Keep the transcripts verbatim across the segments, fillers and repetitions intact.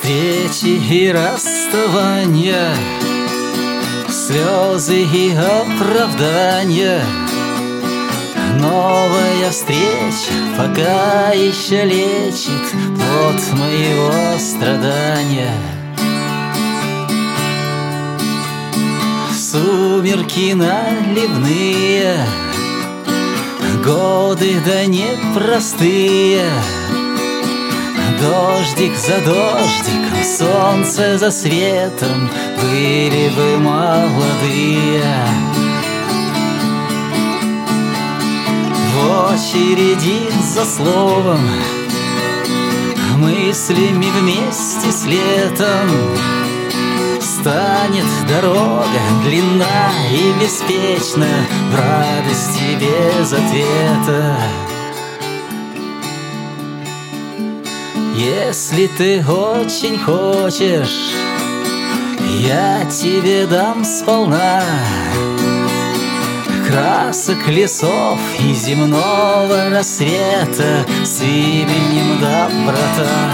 Встречи и расставания, слезы и оправдания. Новая встреча пока еще лечит плод моего страдания. Сумерки наливные, годы да непростые. Дождик за дождиком, солнце за светом, были бы молодые. В очереди за словом, мыслями вместе с летом. Станет дорога длинна и беспечна, в радости без ответа. Если ты очень хочешь, я тебе дам сполна красок лесов и земного рассвета с именем доброта.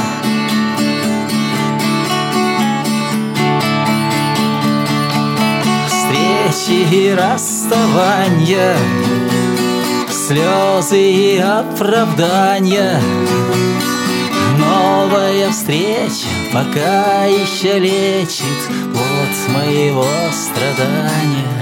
Встречи и расставания, слезы и оправдания. Новая встреча пока еще лечит плод моего страдания.